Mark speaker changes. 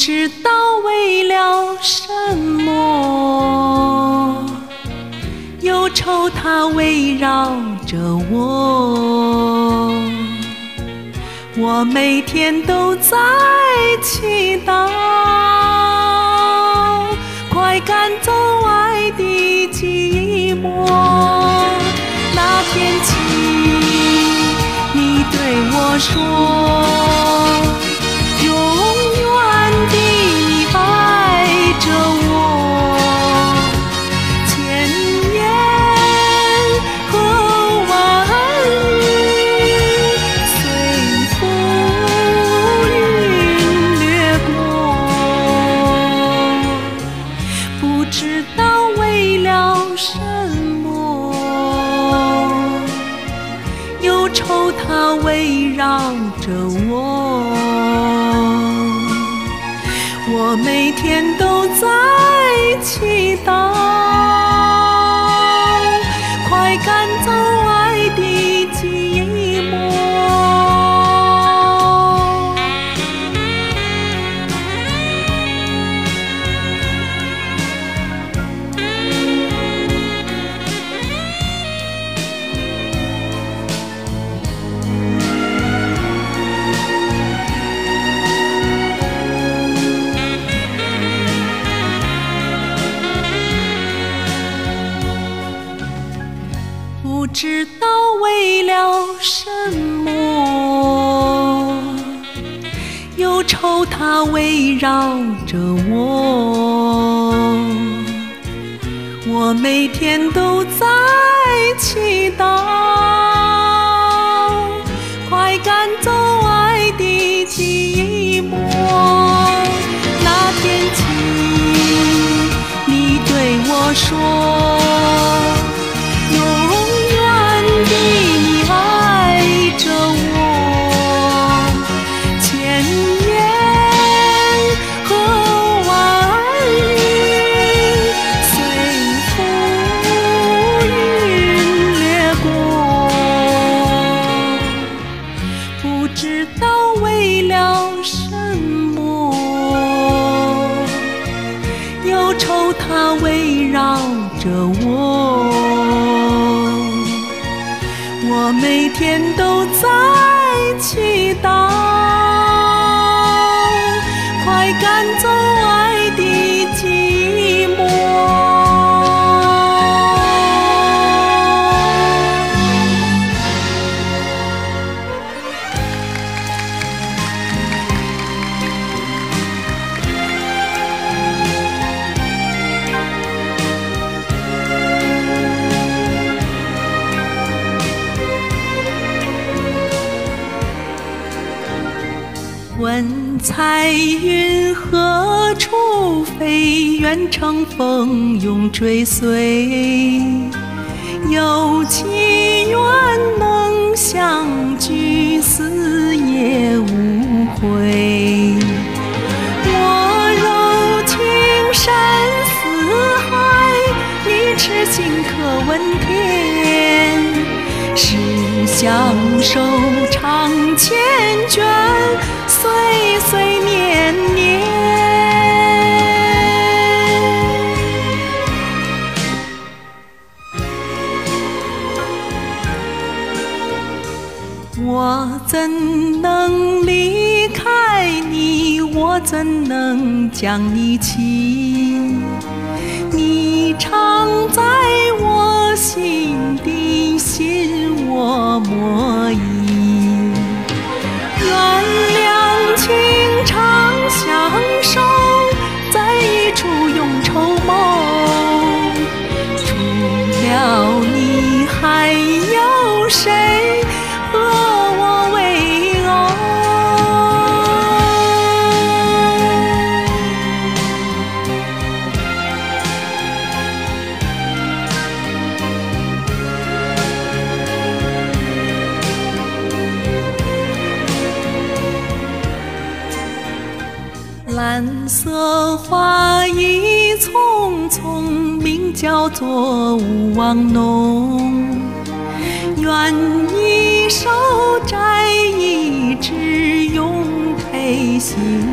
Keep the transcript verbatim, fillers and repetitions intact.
Speaker 1: 知道为了什么，忧愁它围绕着我，我每天都在祈祷，快赶走爱的寂寞。那天起，你对我说，永远地你爱着我，千言和万语随风云掠过，不知道为了什么，忧愁它围绕着我，我每天都在祈祷，快赶走爱的寂寞。不知道为了什么，忧愁它围绕着我，我每天都在祈祷，快赶走爱的寂寞。那天起，你对我说，你爱着我，千言和万语随风云掠过，不知道为了什么，忧愁它围绕着我，我每天都在祈祷，快赶走爱的寂寞。问彩云何处飞，愿乘风永追随，有情愿能相聚，死也无悔。我柔情深似海，你痴心可问天，是相守长缱绻，岁岁年年。我怎能离开你？我怎能将你弃？你常在我心底，信我莫疑。原谅情长相守，在一处永筹谋。除了你，还有谁和我为偶？蓝色花意匆匆，名叫做勿忘浓。愿一手摘一枝，永佩心